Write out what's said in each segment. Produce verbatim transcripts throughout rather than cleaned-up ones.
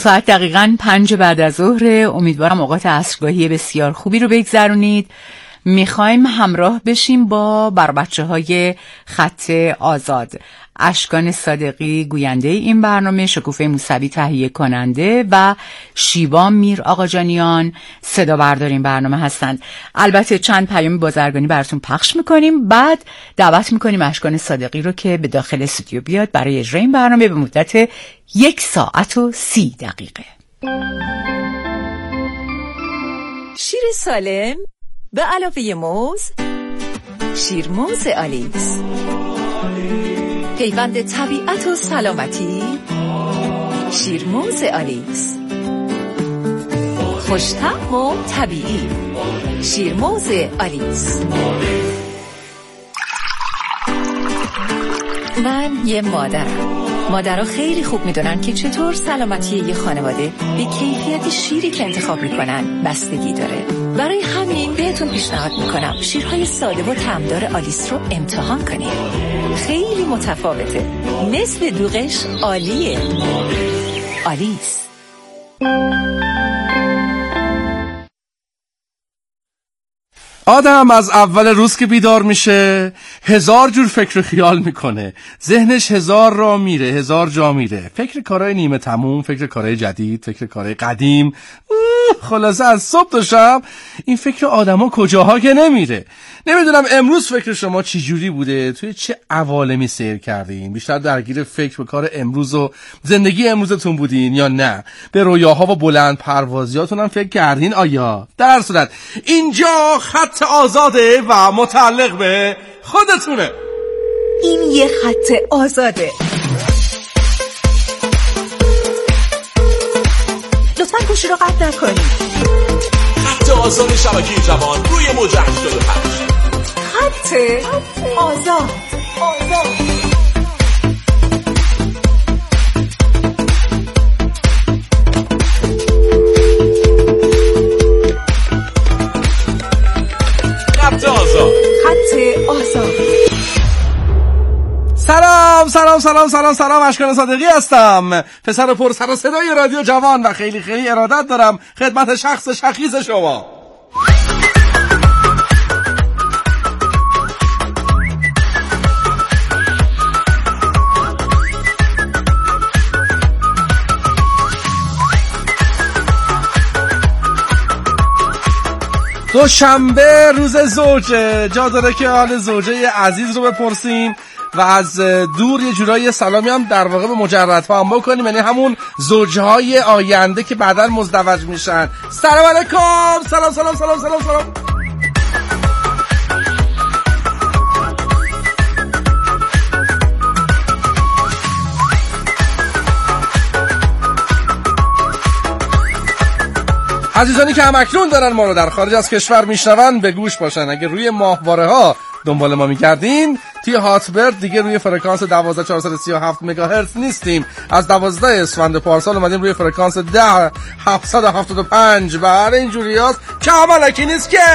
ساعت دقیقاً پنج بعد از ظهر. امیدوارم اوقات عصرگاهی بسیار خوبی رو بگذرونید. میخوایم همراه بشیم با بر بچه های خط آزاد. اشکان صادقی گوینده این برنامه، شکوفه موسوی تهیه کننده و شیوا میر آقاجانیان صدا بردار این برنامه هستند. البته چند پیام بازرگانی براتون پخش میکنیم، بعد دعوت میکنیم اشکان صادقی رو که به داخل استودیو بیاد برای اجرای این برنامه به مدت یک ساعت و سی دقیقه. شیر سالم به علاوه موز، شیر موز آلیس، پیوند طبیعت و سلامتی، شیر موز آلیس، خوش‌طعم و طبیعی، شیر موز آلیس. من یه مادرم. مادرها خیلی خوب میدونن که چطور سلامتی یه خانواده به کیفیت شیری که انتخاب میکنن بستگی داره. برای همین بهتون پیشنهاد میکنم شیرهای ساده و طعمدار آلیس رو امتحان کنید. خیلی متفاوته، مثل دوغش عالیه. آلیس. آدم از اول روز که بیدار میشه هزار جور فکر و خیال میکنه، ذهنش هزار را میره، هزار جا میره، فکر کارهای نیمه تموم، فکر کارهای جدید، فکر کارهای قدیم. خلاصه از صبح تا شب این فکر آدما کجاها که نمیره. نمیدونم امروز فکر شما چی جوری بوده، توی چه عوالمی سیر کردین؟ بیشتر درگیر فکر و کار امروز و زندگی امروزتون بودین یا نه به رویاها و بلند پروازیاتون هم فکر کردین؟ آیا در هر صورت اینجا خط آزاده و متعلق به خودتونه. این یه خط آزاده. لطفاً گوشی رو قطع نکنید. خط آزاد شبکه جوان روی موج هشتاد و پنج. خط آزاد. آزاد. خط آزاد. خط آزاد. سلام سلام سلام سلام سلام اشکان صادقی هستم، پسر پر سر و صدای رادیو جوان و خیلی خیلی ارادت دارم خدمت شخص شخیص شما. دوشنبه روز زوجه، جا داره که حال زوجه عزیز رو بپرسیم و از دور یه جورایی سلامی هم در واقع به مجردها هم بکنیم، یعنی همون زوجهای آینده که بعداً مزدوج میشن. سلام علیکم. سلام سلام سلام سلام سلام. عزیزانی که همکنون دارن ما رو در خارج از کشور میشنون به گوش باشن. اگه روی ماهواره ها دنبال ما میکردین، توی هاتبرد دیگه روی فرکانس دوازده چهارصد و سی و هفت مگاهرتز نیستیم. از دوازده اسفند پارسال اومدیم روی فرکانس ده هفتصد و هفتاد و پنج. برای اینجوری هاست که عملکی نیست که.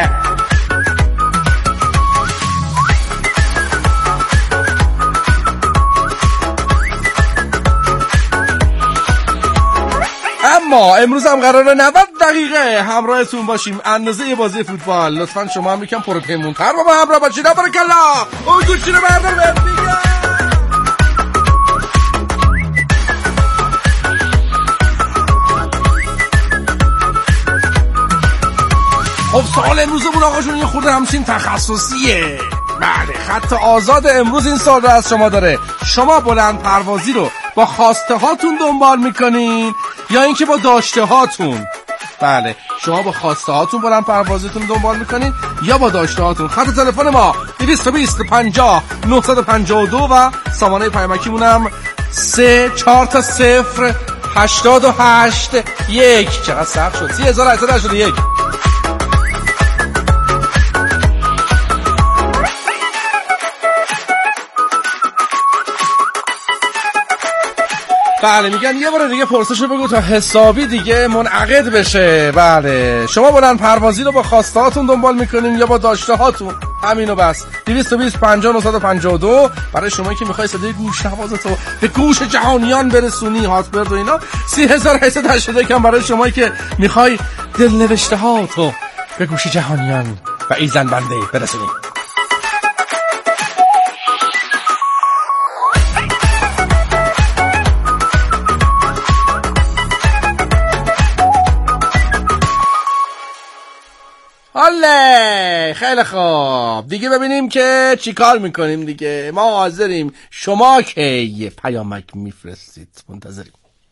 اما امروز هم قراره نود دقیقه همراهتون باشیم، اندازه بازی فوتبال. لطفاً شما هم یکم پروپیمونتر با ما همراه باشید. بارکالله. اون گوشی رو بردار بهت میگم. خب سوال امروزمون آقاشون یه خورده همچین تخصصیه. بله، خط آزاد امروز این سوال رو از شما داره. شما بلند پروازی رو با خواسته هاتون دنبال میکنین یا اینکه با داشته هاتون؟ بله، شما با خواسته هاتون بلند پروازیتون دنبال میکنین یا با داشته هاتون؟ خط تلفن ما دویست و بیست پنجاه نهصد و پنجاه و دو و سامانه پیامکیمونم سه چهار تا صفر هشتاد و هشت یک. چقدر سخت شد. سی هزار و هشتصد و هشتاد و یک. بله، میگن یه بار دیگه پرسشو بگو تا حسابی دیگه منعقد بشه. بله، شما بلند پروازی رو با خواسته هاتون دنبال میکنین یا با داشته هاتون؟ همینو بس. دویست و بیست پنجاه نهصد و پنجاه و دو برای شما که میخوای صدای گوش نوازتو به گوش جهانیان برسونی، هاتبرد و اینا. سی هزار و هشتصد و هشتاد و یک برای شما که میخوای دلنوشته هاتو به گوش جهانیان و ایزن بنده برسونی. حاله خیلی خوب دیگه، ببینیم که چی کار میکنیم دیگه. ما حاضریم، شما که پیامک میفرستید منتظریم.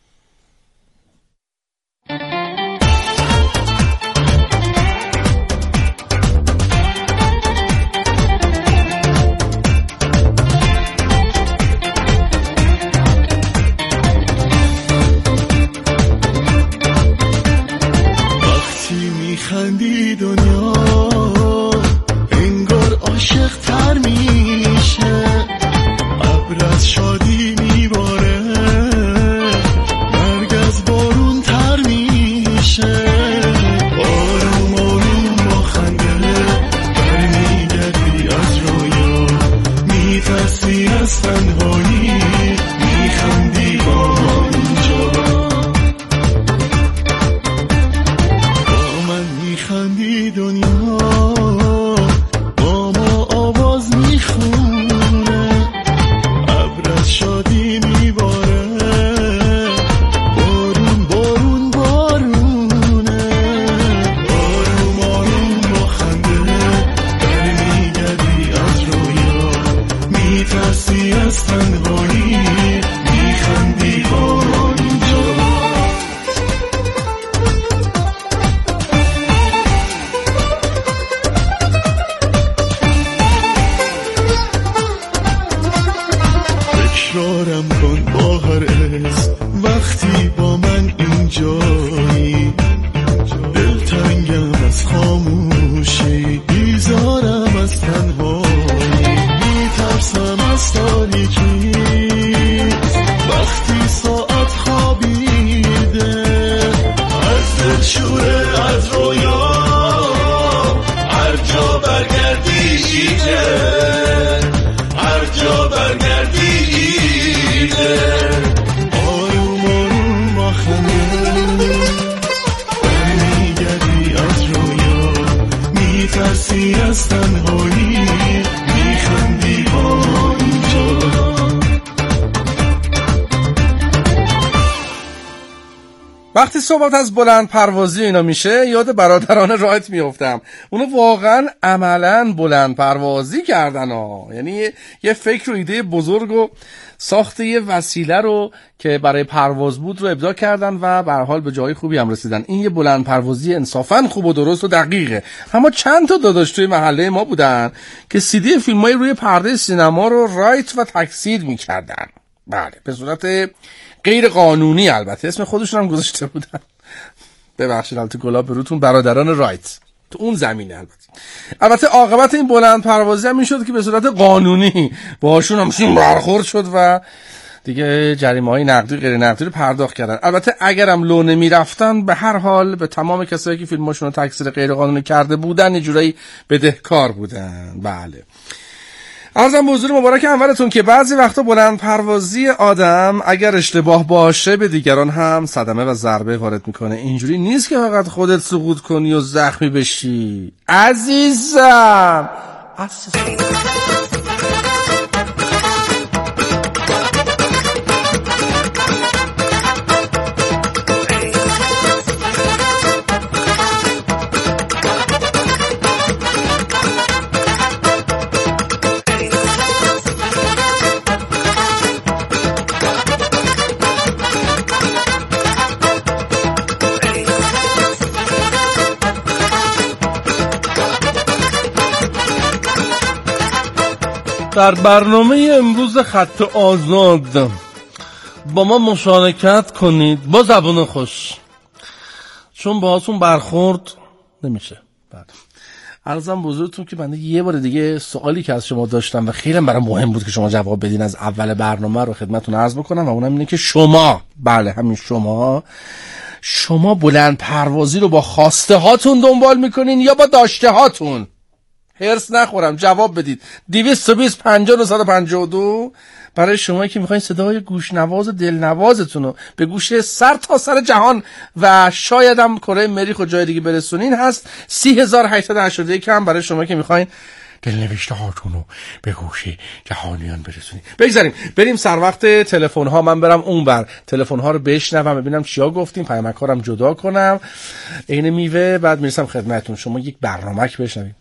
خندی دنیا انگار عاشق تر میشه، ابر از شادی میباره، مرگ از بارون تر میشه، آروم آروم با خنده برمیگردی از رویا، میترسی از تنهایی، میخندی با اینجا، خندی دنیا با ما آواز میخونه، ابر از شادی میباره، بارون بارون بارونه، آروم آروم با خنده برمیگردی از رویا، میترسی از تنهایی، میخندی با اینجا. تکرارم کن با هر اسم وقتی با من اینجایی، دلتنگم از خاموشی، بیزارم از تنهایی، میترسم از تاریکی وقتی ساعت خوابیده، از دلشوره از رویا هر جا برگردی شیده، هر جا برگردی آروم آروم با خنده برمیگردی از رویا، میترسی از تنهایی، میخندی با اینجا. وقتی صحبت از بلند پروازی اینا میشه یاد برادران رایت میافتم. اونو واقعا عملا بلند پروازی کردن ها، یعنی یه فکر و ایده بزرگ و ساخت یه وسیله رو که برای پرواز بود رو ابداع کردن و به هر حال به جای خوبی هم رسیدن. این یه بلند پروازی انصافا خوب و درست و دقیقه. اما چند تا داداش توی محله ما بودن که سی دی فیلمای روی پرده سینما رو رایت و تکثیر میکردن، بله به صورت غیر قانونی، البته اسم خودشون هم گذاشته بودن. ببخشید البته گلاب به روتون، برادران رایت تو اون زمینه. البته البته عاقبت این بلند پروازی هم میشد که به صورت قانونی باهاشون هم برخورد شد و دیگه جریمه‌های نقدی غیر نقدی رو پرداخت کردن. البته اگرم لو نمیرفتن به هر حال به تمام کسایی که فیلماشون رو تکثیر غیر قانونی کرده بودن یه جورایی بدهکار بودن. بله عرضم به حضور مبارک انورتون که بعضی وقتا بلند پروازی آدم اگر اشتباه باشه به دیگران هم صدمه و ضربه وارد میکنه. اینجوری نیست که فقط خودت سقوط کنی و زخمی بشی عزیزم. عزیزم در برنامه امروز خط آزاد با ما مشارکت کنید با زبان خوش، چون باهاتون برخورد نمیشه. بعد عرضم بزرگتون که بنده یه بار دیگه سوالی که از شما داشتم و خیلی برام مهم بود که شما جواب بدین از اول برنامه رو خدمتتون عرض بکنم و اونم اینه که شما، بله همین شما شما بلند پروازی رو با خواسته هاتون دنبال میکنین یا با داشته هاتون؟ هرس نخورم جواب بدید. دویست و بیست پنجاه و نهصد و پنجاه و دو برای شما که میخواین صدای گوشنواز و دلنوازتون رو به گوش سر تا سر جهان و شاید هم کره مریخ و جای دیگه برسونین هست. سی هزار و هشتصد و هشتاد و یک هم برای شما که میخواین دلنوشته هاتون رو به گوش جهانیان برسونید. بگذاریم بریم سر وقت تلفن ها. من برم اون بر تلفن ها رو بشنوم ببینم چیا گفتیم، پیامک ها رو جدا کنم عین میوه، بعد میرسم خدمتتون. شما یک برنامه‌ک بشنوید.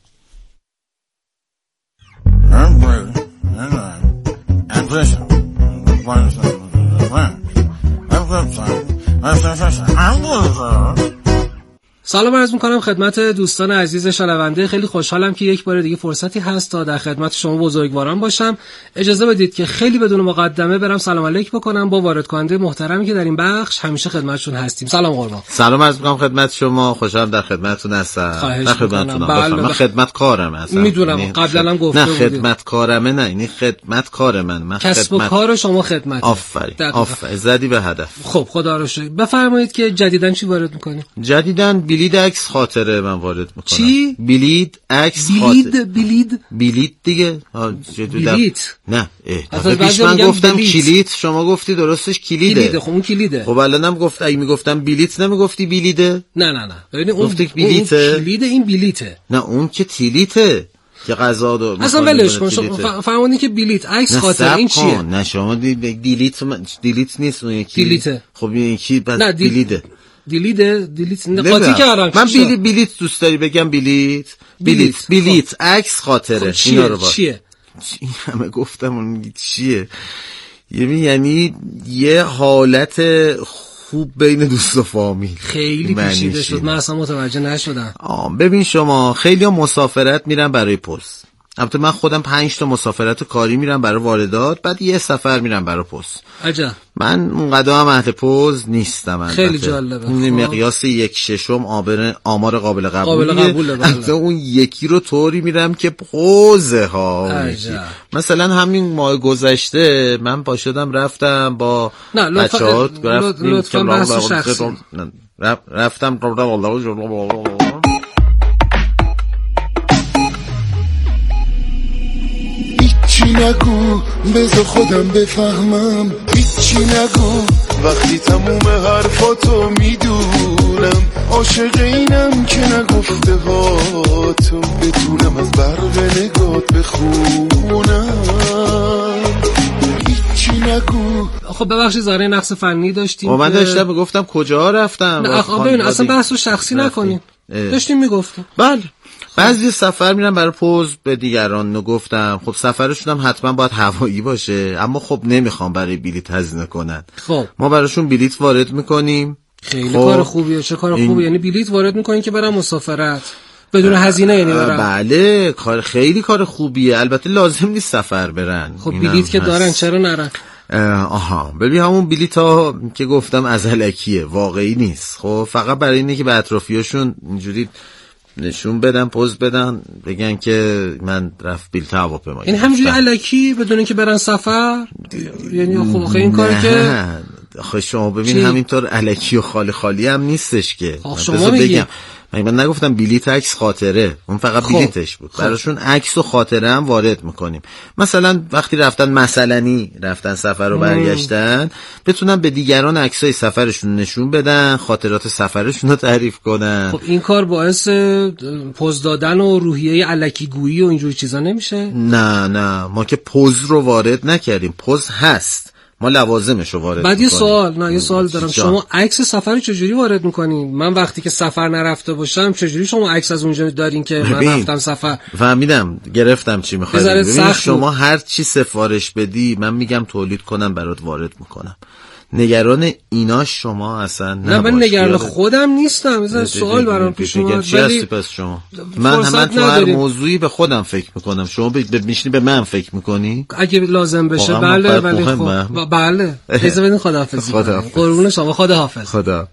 سلام عرض می‌کنم خدمت دوستان عزیز شنونده. خیلی خوشحالم که یک بار دیگه فرصتی هست تا در خدمت شما بزرگواران باشم. اجازه بدید که خیلی بدون مقدمه برم سلام علیک بکنم با وارد کننده محترمی که در این بخش همیشه خدمتشون هستیم. سلام قربان. سلام عرض می‌کنم خدمت شما. خوشحالم در خدمتتون هستم. در خدمتتونم. بله من خدمت کارم هستم. میدونم قبلا هم گفته بودید. نه خدمت کارمه، نه این خدمت کار من. من کسب و کار شما خدمت. آفرین. آفرین. زدی به هدف. خب خدا رو شکر. بفرمایید که جدیداً چی وارد می‌کنید؟ جدیداً بلید عکس خاطره من وارد میکنم. چی؟ بلید عکس خاطره. بلید بلید دیگه. بلید نه اه پیش من گفتم کلیت، شما گفتی درستش کلیده. کلیده. خب اون کلیده. خب الانم گفت اگه میگفتم بلیت نمیگفتی بلیده؟ نه نه نه ببین اون گفتی بلیته. کلیده این بلیته. نه اون که تیلیته که غذا دو اصلا ولش کن. شما فهمونی که بلیت عکس خاطره این چیه؟ نه شما دیلیت دیلیت نیست اون یکی. دیلیته. خب این یکی بعد بلیده. دیلیده دیلیت قاطی کردم. من بلیت بلیت دوست داری بگم بلیت بلیت بلیت عکس خاطره. اینا رو چیه؟ این همه گفتم اون چیه؟ یعنی یه حالت خوب بین دوست و فامیل. خیلی پیچیده شد من اصلا متوجه نشدم. آه ببین شما خیلی ها مسافرت میرن برای پست. البته من خودم پنج تا مسافرت کاری میرم برای واردات، بعد یه سفر میرم برای پست. عجب. من اونقدر هم اهل پست نیستم. خیلی جالبه. اون مقیاس یک ششم آبر آمار قابل قبولیه. قابل قبوله. البته اون یکی رو طوری میرم که پوزه ها. مثلا همین ماه گذشته من پاشدم رفتم با بچه‌ها لطفاً بحث شخصی رفتم هیچی نگو بذار خودم بفهمم، هیچی نگو وقتی تموم حرفاتو میدونم، عاشق اینم که نگفته ها تو بتونم از برق نگات بخونم. هیچی نگو. خب ببخشید زاره نقص فنی داشتیم. و من داشتم میگفتم کجا رفتم. نه آقا ببین اصلا بحثو شخصی نکنیم. داشتیم میگفتیم. بله بعضی سفر میرن برای پوز به دیگران نگفتم. خب سفرشون هم حتما باید هوایی باشه، اما خب نمیخوام برای بلیط هزینه کنن. خب ما براشون بلیط وارد میکنیم. خیلی خب. کار خوبیه. چه کار این... خوبیه. یعنی بلیط وارد میکنین که برن مسافرت بدون هزینه یعنی برن. بله کار خیلی کار خوبیه. البته لازم نیست سفر برن. خب بلیط که دارن چرا نرن؟ آها ببین همون بلیط ها که گفتم از الکیه، واقعی نیست. خب فقط برای اینه که به اطرافیاشون اینجوری نشون بدن، پوز بدن، بگن که من رفت بلیط هواپیما. این همینجوری الکی بدون اینکه برن سفر؟ یعنی خب این کاری که آخه شما ببین همینطور الکی و خالی خالی هم نیستش که. شما میگی من نگفتم بلیط عکس خاطره، اون فقط خب. بلیطش بود. خب. براشون عکس و خاطره هم وارد میکنیم. مثلا وقتی رفتن مثلنی رفتن سفر رو برگشتن بتونن به دیگران عکسای سفرشون نشون بدن، خاطرات سفرشون رو تعریف کنن. خب این کار باعث پوز دادن و روحیه الکی گویی و اینجور چیزا نمیشه؟ نه نه ما که پوز رو وارد نکردیم. پوز هست، ما لوازمش رو وارد بعد میکنیم. یه سوال نه یه سوال دارم. شما عکس سفر چجوری وارد میکنین؟ من وقتی که سفر نرفته باشم چجوری شما عکس از اونجا دارین که من رفتم سفر؟ فهمیدم گرفتم چی میخوای ببین. شما هر چی سفارش بدی من میگم تولید کنم برات وارد میکنم. نگران اینا شما اصلا نه. من نگران خودم نیستم. مثلا سوال برام پیش اومد. چی هستی پس شما؟ من من تو هر موضوعی به خودم فکر میکنم. شما به میشینی به من فکر میکنی؟ اگه لازم بشه بله ولی خب بله اجازه بدین خداحافظی. قربون شما. خداحافظ. خدا.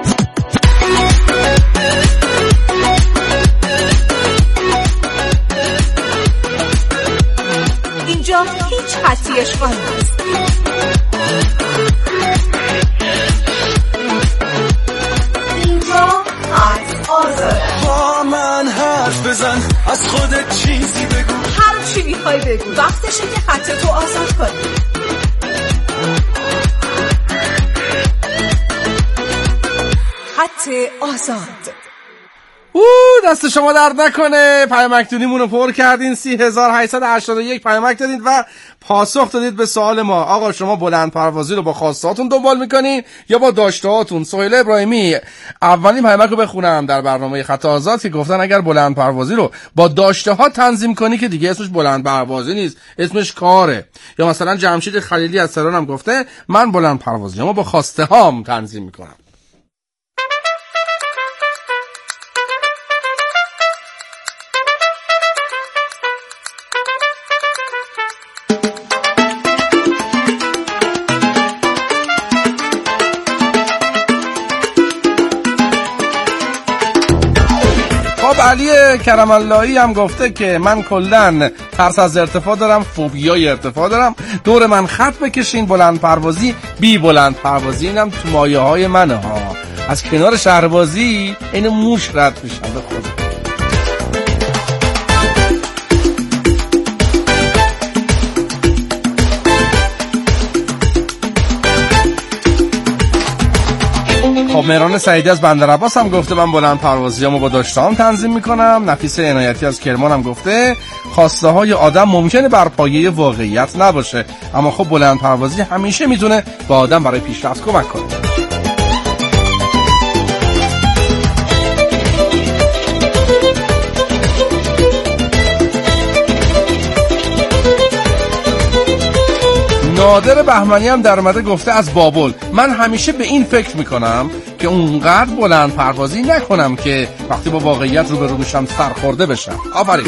اینجا هیچ خطی اشغال نیست. با من حرف بزن از خودت چیز میخوای بگو. وقتشه که خط تو آزاد کنی. خط آزاد. او دست شما درد نکنه، پیامکتونیمون رو پر کردین، سی هزار و هشتصد و هشتاد و یک پیامک دادید و پاسخ دادید به سوال ما. آقا شما بلند پروازی رو با خواستهاتون دنبال میکنین یا با داشتهاتون؟ سهیل ابراهیمی، اولین پیامک رو بخونم در برنامه خط آزاد که گفتن اگر بلند پروازی رو با داشته ها تنظیم کنی که دیگه اسمش بلند پروازی نیست، اسمش کاره. یا مثلا جمشید خلیلی از تهران هم گفته من بلند پروازی اما با خواسته هام تنظیم میکنم. علی کرم اللهی هم گفته که من کلن ترس از ارتفاع دارم، فوبیای ارتفاع دارم، دور من خط بکشین، بلند پروازی بی بلند پروازی اینم تو مایه های منه ها. از کنار شهربازی این موش رد میشم به خدا. خب مهران سعیدی از بندر عباس هم گفته من بلند پروازیامو با داشتهام تنظیم میکنم. نفیس عنایتی از کرمان هم گفته خواسته های آدم ممکنه بر پایه واقعیت نباشه، اما خب بلند پروازی همیشه میتونه به آدم برای پیشرفت کمک کنه. نادر بهمنی هم در اومده گفته از بابل من همیشه به این فکر میکنم که اونقدر بلند پروازی نکنم که وقتی با واقعیت روبرو میشم سرخورده بشم. آفرین.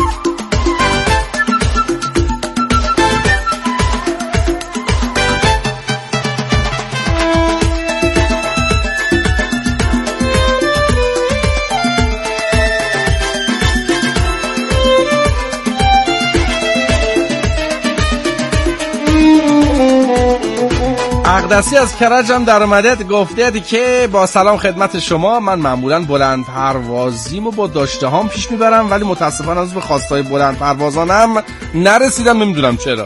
اقدسی از کرج هم در اومده گفته که با سلام خدمت شما، من معمولا بلند پروازیمو با داشته هام پیش میبرم ولی متاسفانه از به خواستای بلند پروازانم نرسیدم، نمیدونم چرا.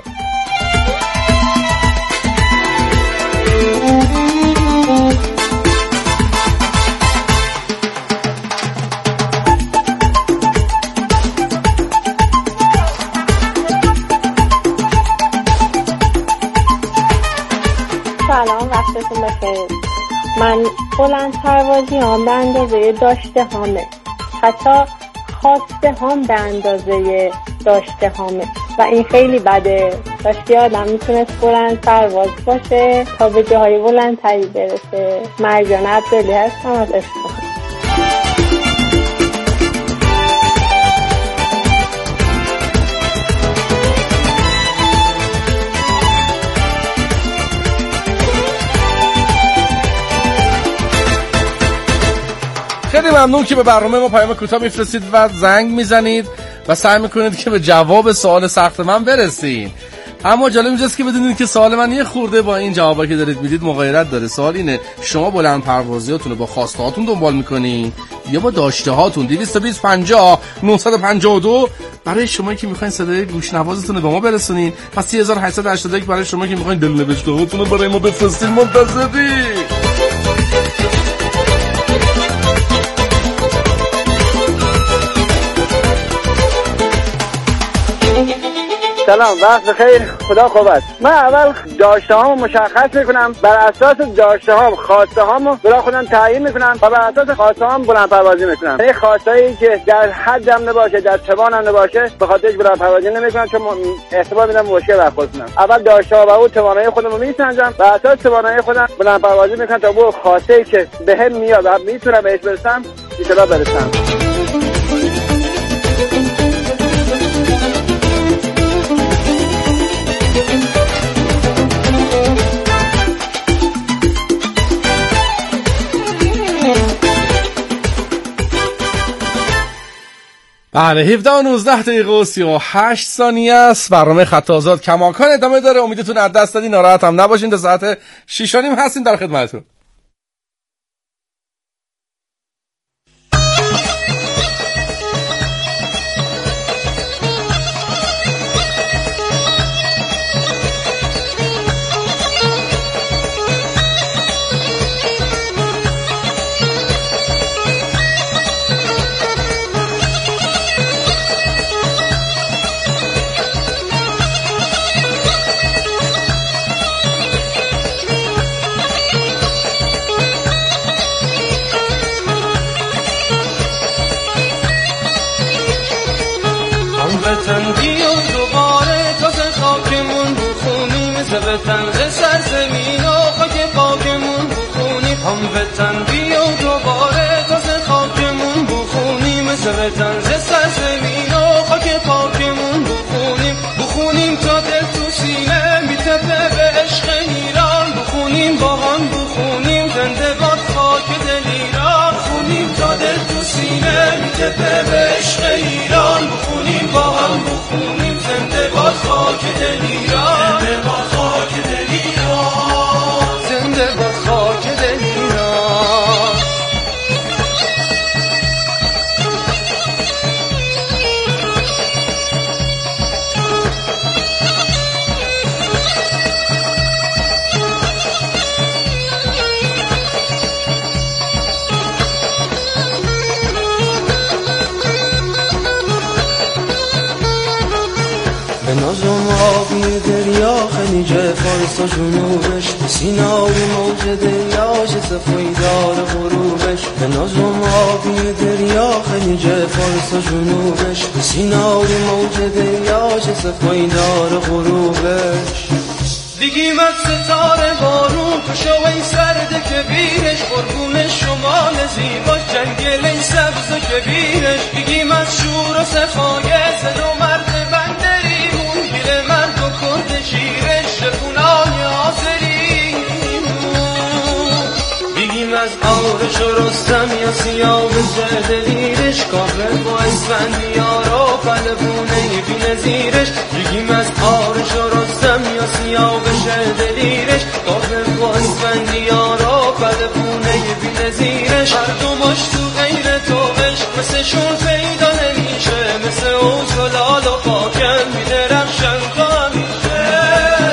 سلام، وقتتون بخیر. من بلند پروازی هم به اندازه داشته هامه، حتی خواسته هم به اندازه داشته هامه و این خیلی بده. داشته آدم میتونست بلند پرواز باشه تا به جاهای بلندتری برسه. مرجان عبدالی هستم از اصفهان. خیلی ممنون که به برنامه ما پیام کوتاه میفرستید و زنگ میزنید و سعی میکنید که به جواب سوال سخت من برسید. اما جالب اینجاست که بدونید که سوال من یه خورده با این جوابایی که دارید میدید مغایرت داره. سوال اینه شما بلند پروازیاتون رو با خواسته هاتون دنبال میکنین یا با داشته هاتون؟ دویست و بیست پنجاه نهصد و پنجاه و دو برای شما که میخواین صدای گوشنوازتون رو به ما برسونین، پس سی هزار و هشتصد و هشتاد و یک برای شما که میخواین دلنوشته هاتون رو برای ما بفرستین. منتظرید. سلام، وقت بخیر، خدا خوب است. من اول داشته هامو مشخص میکنم، بر اساس داشته هام خواسته هامو برای خودم تعیین میکنم و بر اساس خواسته هام بلند پروازی میکنم. این خواستایی که در حدم نباشه، در توانم نباشه، به خاطرش بلند پروازی نمیکنم چون احتمال میدم مشکل برخورد کنم. اول داشته ها و اون توانایی خودم رو میسنجم، بر اساس توانایی خودم بلند پروازی میکنم تا به خواسته‌ای که بهم میاد و میتونم بهش برسم ان شاء الله برسم. بله، هفده و نوزده دقیقه و سی و هشت ثانیه است. برنامه خط آزاد کماکان ادامه داره. امیدتون از دست دادین، ناراحت هم نباشین. تا ساعت شش و نیم هستیم در خدمتتون. مثل به تنز سرزمین و خاک پاکمون بخونیم هم به تن بیا دوباره تازه خاکمون بخونیم مثل به تنز سرزمین و خاک پاکمون بخونیم بخونیم تا دل تو سینه میتپه به عشق ایران بخونیم با هم بخونیم زنده باد خاک دل ایران بخونیم تا دل تو سینه میتپه به عشق ایران بخونیم با هم بخونیم زنده باد خاک دل ایران زنده باد خاک دل ایران زنده باد خاک دل ایران به نظم آبی دریا خلیج فارس و جنوبش به سینای موج دریاش صفایدار غروبش به نظم آبی دریا خلیج فارس و جنوبش به سینای موج دریاش صفایدار غروبش بگیم از ستاره بارون پشو ای سرده کبیرش قربون شمال زیباش جنگل ای سبز و کبیرش بگیم از شور و صفایه زن و مرد بندریمون گیل مرد و کرد شیرش شفونای آزرین بگیم از آرش و رستم یا سیاه جدلیرش کابل با اسفندیار و پلبونه بی نظیرش بگیم از آرش و رستم یا سیاه دلیرش کابل با اسفندیار و پلبونه بی نظیرش هر دو ماش تو غیر توبش مثل شون پیدا نمیشه مثل اوج و لال و پاکن می درخشن تا همیشه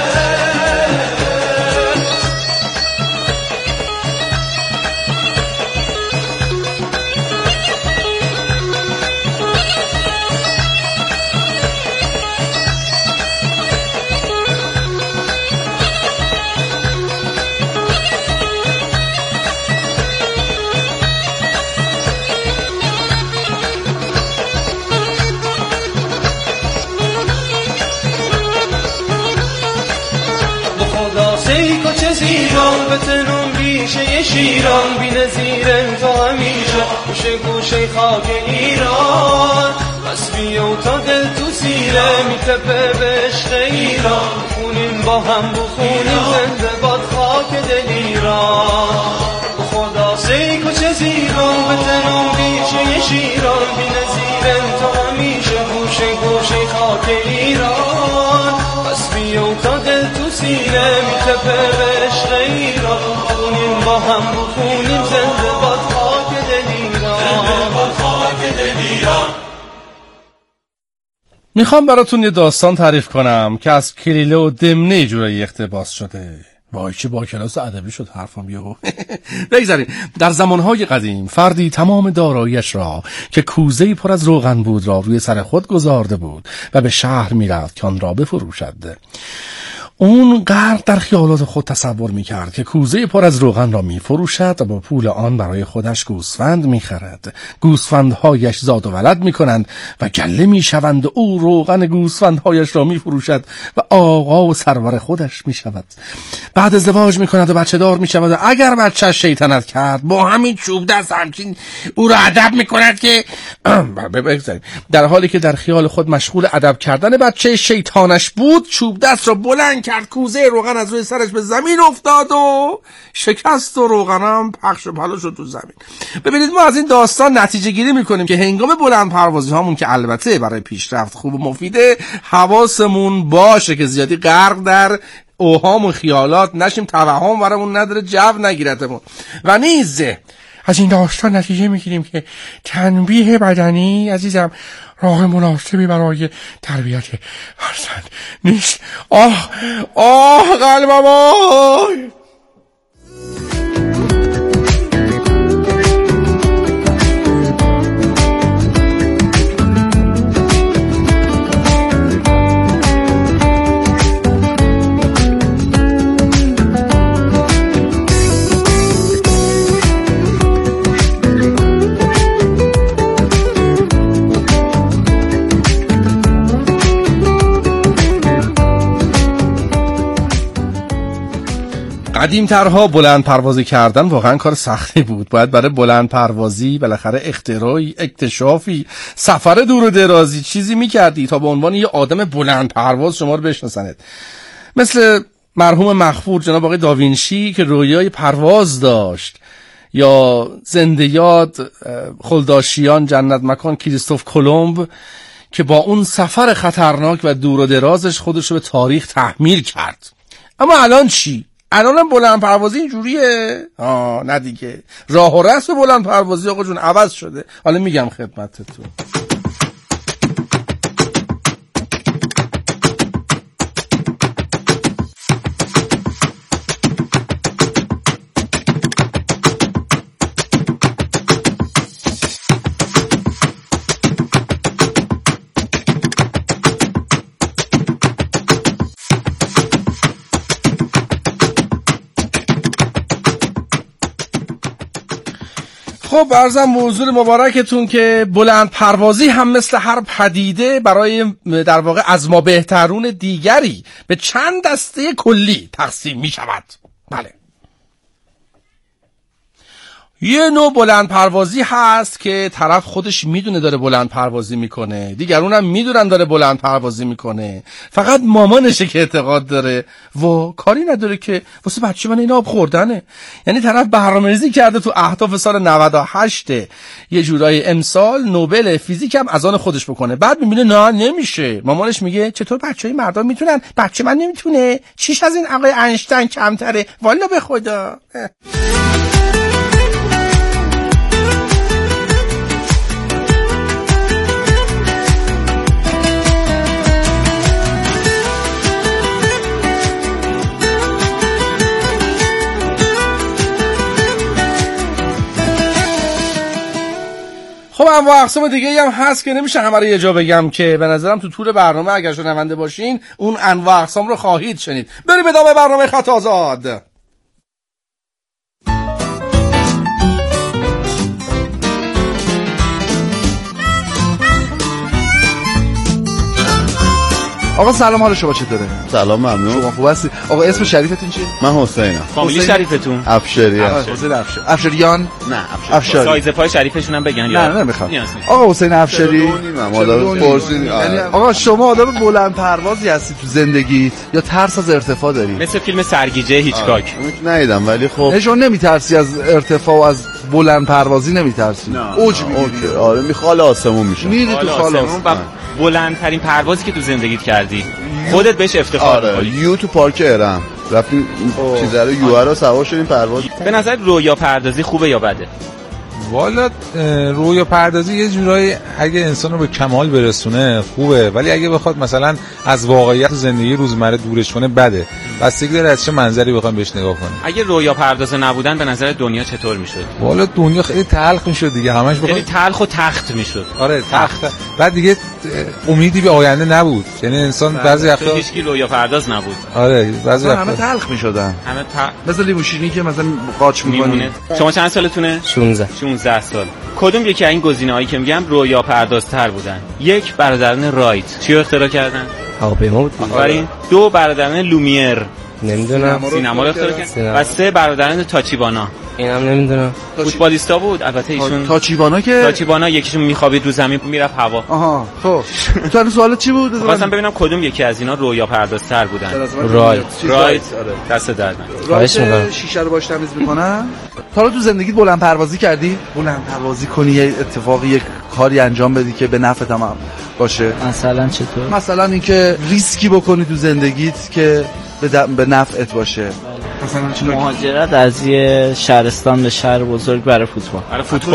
زیران به تنون بیشه شیران بی نظیرن تا همیشه گوشه گوشه خاک ایران بس بیو تا دل تو سیره میتپه به عشق ایران بخونیم با هم بخونیم زنده باد خاک دل ایران به خدا سی کچه زیران به تنون بیشه شیران بی نظیرن تا همیشه گوشه گوشه خاک ایران بس بیو تا دل تو سینه میتپه به عشق ایران بخونیم با هم بخونیم زنده باد خاک دل ایران زنده باد خاک دل ایران. میخوام براتون یه داستان تعریف کنم که از کلیله و دمنه جورایی اقتباس شده. وای چه با کلاس ادبی شد حرفم بیو. بگذاریم در زمانهای قدیم فردی تمام داراییش را که کوزه‌ای پر از روغن بود را روی سر خود گذارده بود و به شهر میرفت که آن را بفروشد. اون غرق در خیالات خود تصور میکرد که کوزه پر از روغن را میفروشد و با پول آن برای خودش گوسفند میخرد. گوسفندهایش زاد و ولد میکنند و گله میشوند و او روغن گوسفندهایش را میفروشد و آقا و سرور خودش میشود. بعد ازدواج میکند و بچه دار میشود و اگر بچه شیطنت کرد با همین چوب دست همچین او را ادب میکند که در حالی که در خیال خود مشغول ادب کردن بچه شیطانش بود چوب دست را بلند کرد، کوزه روغن از روی سرش به زمین افتاد و شکست و روغنم پخش و پلا شد تو زمین. ببینید ما از این داستان نتیجه گیری میکنیم که هنگام بلند پروازی هامون که البته برای پیشرفت خوب و مفیده حواسمون باشه که زیادی غرق در اوهام و خیالات نشیم، توهم برامون نداره، جو نگیرتمون. و نیز از این داستان نتیجه میگیریم که تنبیه بدنی عزیزم راه مناسبی برای تربیت فرزند نیست. آه آه قلبم آه. قدیم‌ترها بلند پروازی کردن واقعا کار سختی بود. باید برای بلند پروازی بالاخره اختراعی، اکتشافی، سفر دور و درازی چیزی می‌کردی تا به عنوان یه آدم بلند پرواز شما رو بشناسند. مثل مرحوم مغفور جناب آقای داوینچی که رویای پرواز داشت، یا زنده یاد خلداشیان جنت مکان کریستوف کلمب که با اون سفر خطرناک و دور و درازش خودش رو به تاریخ تحمیل کرد. اما الان چی؟ الان هم بلند پروازی اینجوریه؟ آه نه دیگه، راه و رسم بلند پروازی آقا جون عوض شده. حالا میگم خدمتتون. خب عرضم به حضور مبارکتون که بلند پروازی هم مثل هر پدیده برای در واقع از ما بهترون دیگری به چند دسته کلی تقسیم می شود. بله، یه نوع بلند پروازی هست که طرف خودش میدونه داره بلند پروازی میکنه، دیگرون هم میدونن داره بلند پروازی میکنه، فقط مامانشه که اعتقاد داره و کاری نداره که واسه بچه من این آب خوردنه. یعنی طرف برنامه‌ریزی کرده تو اهداف سال نود و هشت یه جورای امسال نوبل فیزیک هم از آن خودش بکنه، بعد میبینه نه نمیشه. مامانش میگه چطور بچهای مردم میتونن، بچه من نمیتونه، چیش از این آقای اینشتین کمتره، والا به خدا. خب انواع اقسام دیگه هم هست که نمیشه همه رو یه جا بگم که به نظرم تو طول برنامه اگر شنونده باشین اون انواع اقسام رو خواهید شنید. بریم ادامه برنامه خط آزاد. آقا سلام، حال شما چطوره؟ سلام، ممنون. شما خوب هستی؟ آقا اسم شریفتون چیه؟ من حسینم. فامیلی شریفتون؟ افشاری. حسین افشار. افشاریان؟ نه، افشاری. سایز پای شریفشون هم بگن. نه نه نمیخوام. آقا حسین افشاری. یعنی آقا شما آدم بلند پروازی هستی تو زندگیت یا ترس از ارتفاع داری؟ مثل فیلم سرگیجه هیچکاک. ندیدم ولی خب شما نمیترسی از ارتفاع و از بلند پروازی نمیترسی؟ اوج میگیری؟ آره میخوال آسمون میشه. میری تو خال آسمون. بلندترین پروازی که تو زندگیت کردی خودت بهش افتخار آره. می‌کنی. یو تو پارک ارم رفتیم چیزا رو یو رو سوار شدیم پرواز. به نظر رویا پردازی خوبه یا بده؟ والا رویا پردازی یه جورایی اگه انسان رو به کمال برسونه خوبه، ولی اگه بخواد مثلا از واقعیت زندگی روزمره دورش کنه بده. بستگی داره از چه منظری بخوایم بهش نگاه کنیم. اگه رویا پردازه نبودن به نظر دنیا چطور میشد؟ والا دنیا خیلی تلخ میشد دیگه، همش بخواد یعنی تلخ و تخت میشد. آره تخت. بعد دیگه امیدی به آینده نبود، یعنی انسان بعضی وقتا هیچ کی رویا پرداز نبود. آره بعضی وقتا همه تلخ میشدن، همه ت... مثل لیموشینی که مثلا قاچ می‌کنی. شما چند سالتونه؟ شانزده شانزده سال. کدوم یکی از این گزینه‌هایی که میگم رویا پردازتر بودن؟ یک، برادران رایت چی رو اختراع کردن؟ هواپیما بود. آفرین. دو، برادران لومیر نمیدونم سینما رو اختراع کردن. و سه، برادران تاچیبانا. اینم نمیدونم. فوتبالیستا بود البته ایشون. تاچیبانا که تاچیبانا یکیشون میخوابید رو زمین میرفت هوا. آها خب تو سوال چی بود؟ خواستم ببینم کدوم یکی از اینا رویا پردازتر بودن. رایت رایت دست درد رایت شیشه رو باش تمیز میکنن. تا حالا تو زندگیت بلند پروازی کردی؟ بلند پروازی کنی یه اتفاقی یک کاری انجام بدی که به نفع تمام باشه؟ مثلا چطور؟ مثلا اینکه ریسکی بکنی تو زندگیت که به, به نفعت باشه. مثلا مهاجرت از یه شهرستان به شهر بزرگ برای فوتبال. برای فوتبال